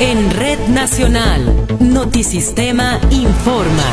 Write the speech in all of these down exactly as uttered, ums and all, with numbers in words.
En Red Nacional, Notisistema informa.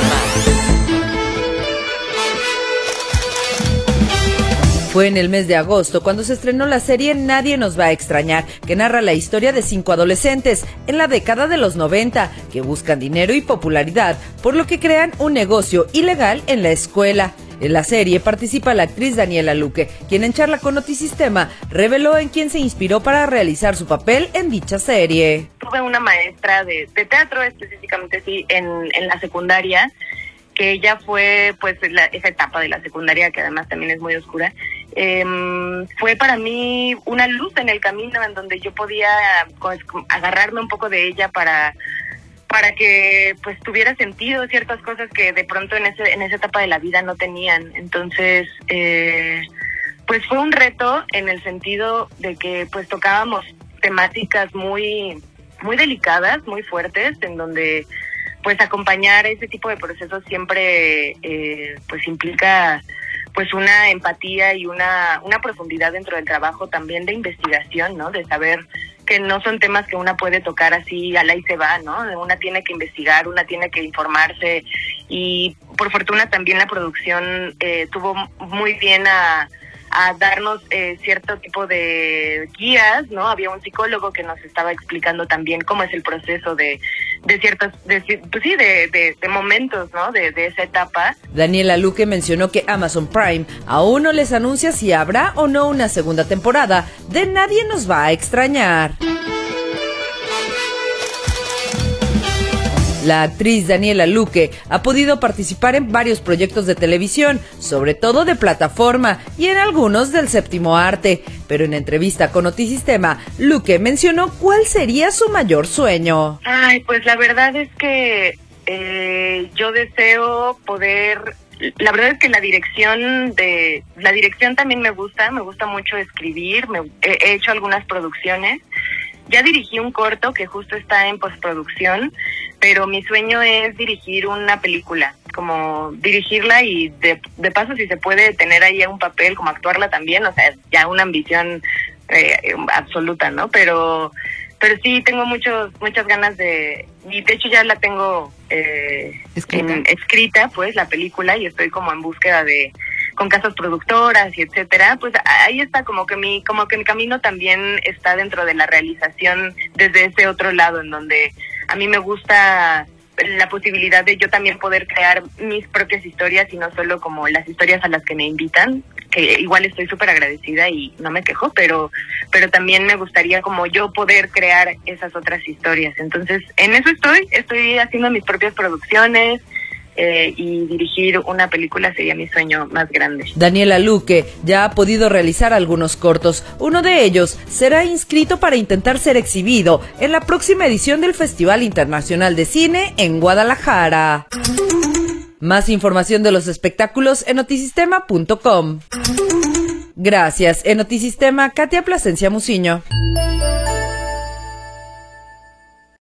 Fue en el mes de agosto cuando se estrenó la serie Nadie nos va a extrañar, que narra la historia de cinco adolescentes en la década de los noventa que buscan dinero y popularidad, por lo que crean un negocio ilegal en la escuela. En la serie participa la actriz Daniela Luque, quien en charla con Notisistema reveló en quién se inspiró para realizar su papel en dicha serie. Tuve una maestra de, de teatro, específicamente sí, en, en la secundaria, que ella fue pues la, esa etapa de la secundaria, que además también es muy oscura, eh, fue para mí una luz en el camino en donde yo podía pues, agarrarme un poco de ella para... para que pues tuviera sentido ciertas cosas que de pronto en ese en esa etapa de la vida no tenían. Entonces, eh, pues fue un reto en el sentido de que pues tocábamos temáticas muy muy delicadas, muy fuertes, en donde pues acompañar ese tipo de procesos siempre eh, pues implica pues una empatía y una una profundidad dentro del trabajo también de investigación, ¿no? De saber que no son temas que una puede tocar así al ahí se va, ¿no? Una tiene que investigar, una tiene que informarse, y por fortuna también la producción eh, tuvo muy bien a, a darnos eh, cierto tipo de guías, ¿no? Había un psicólogo que nos estaba explicando también cómo es el proceso de de ciertos, de, pues sí, de, de, de momentos, ¿no? De, de esa etapa. Daniela Luque mencionó que Amazon Prime aún no les anuncia si habrá o no una segunda temporada de Nadie nos va a extrañar. La actriz Daniela Luque ha podido participar en varios proyectos de televisión, sobre todo de plataforma y en algunos del séptimo arte, pero en entrevista con Notisistema, Luque mencionó cuál sería su mayor sueño. Ay, pues la verdad es que eh, yo deseo poder... La verdad es que la dirección de la dirección también me gusta, me gusta mucho escribir, me, he, he hecho algunas producciones. Ya dirigí un corto que justo está en postproducción, pero mi sueño es dirigir una película, como dirigirla y de, de paso si se puede tener ahí un papel, como actuarla también, o sea, ya una ambición eh, absoluta, ¿no? Pero pero sí tengo muchos muchas ganas de, y de hecho ya la tengo eh, ¿Escrita? En, escrita, pues, la película, y estoy como en búsqueda de con casas productoras y etcétera. Pues ahí está como que mi como que mi camino también está dentro de la realización desde ese otro lado, en donde a mí me gusta la posibilidad de yo también poder crear mis propias historias y no solo como las historias a las que me invitan, que igual estoy súper agradecida y no me quejo, pero pero también me gustaría como yo poder crear esas otras historias. Entonces, en eso estoy, estoy haciendo mis propias producciones, Eh, y dirigir una película sería mi sueño más grande. Daniela Luque ya ha podido realizar algunos cortos. Uno de ellos será inscrito para intentar ser exhibido en la próxima edición del Festival Internacional de Cine en Guadalajara. Más información de los espectáculos en notisistema punto com. Gracias. En Notisistema, Katia Plasencia Muciño.